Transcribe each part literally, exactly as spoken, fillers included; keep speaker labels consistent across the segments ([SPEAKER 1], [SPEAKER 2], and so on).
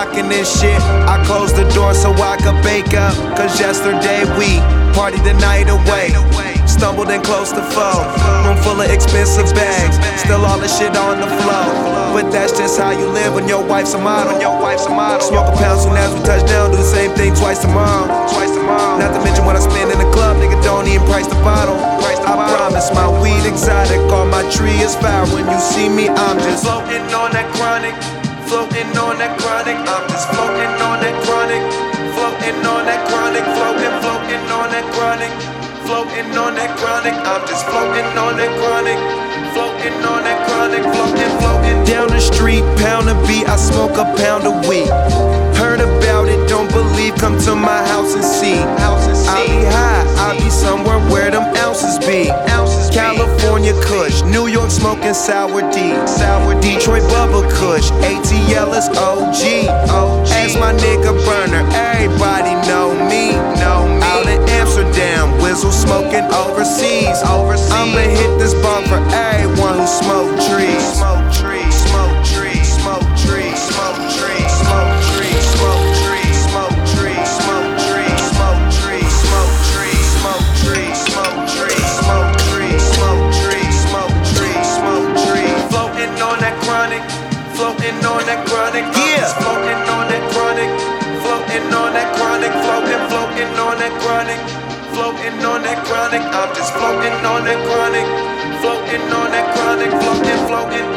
[SPEAKER 1] rocking this shit. I closed the door so I could bake up, cause yesterday we partied the night away. Stumbled in close to foe. Room full of expensive bags. Still all the shit on the floor. But that's just how you live when your wife's a model. Smoke a pound soon as we touch down. Do the same thing twice tomorrow. Not to mention what I spend in the club. Nigga don't even price the bottle. I promise my weed exotic. All my tree is fire. When you see me, I'm just floating on that chronic. Floating on that chronic. I'm just floating on that chronic. Floating on that chronic. Floating, floating on that chronic. Floating on that chronic, I'm just floating on that chronic. Floating on that chronic, floating, floating. Down the street, pound a beat, I smoke a pound a week. Heard about it, don't believe, come to my house and see. I be high, I be somewhere where them ounces be. California Kush, New York smoking sour D. Detroit Bubba Kush, A T L is O G. Ask my nigga Burner, everybody know me. Out in Amsterdam, Wizzle smoking overseas. I'ma hit this bar for everyone who smoke trees. Smoke trees, smoke trees, smoke trees, smoke trees, smoke trees, smoke trees, smoke trees, smoke trees, smoke trees, smoke trees, smoke trees, smoke trees, smoke trees, smoke trees, smoke trees, smoke trees. Floating on that chronic, floating on that chronic, yeah. Floating on that chronic, floating on that chronic, floating, floating on that chronic. Floating on that chronic, I'm just floating on that chronic. Floating on that chronic, floating, floating.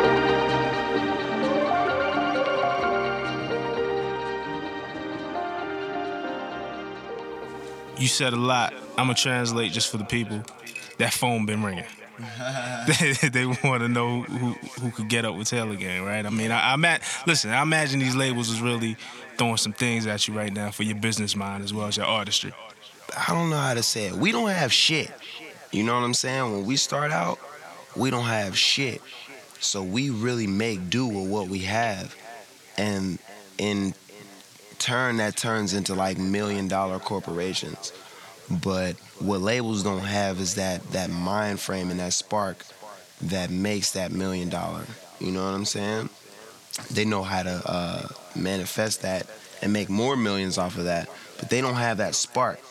[SPEAKER 2] You said a lot. I'ma translate just for the people. That phone been ringing. they they want to know who who could get up with Taylor Gang, right? I mean, I, I ma- listen. I imagine these labels is really throwing some things at you right now for your business mind as well as your artistry.
[SPEAKER 3] I don't know how to say it. We don't have shit. You know what I'm saying? When we start out, we don't have shit. So we really make do with what we have. And in turn, that turns into like million dollar corporations. But what labels don't have is that, that mind frame and that spark that makes that million dollar. You know what I'm saying? They know how to uh, manifest that and make more millions off of that. But they don't have that spark.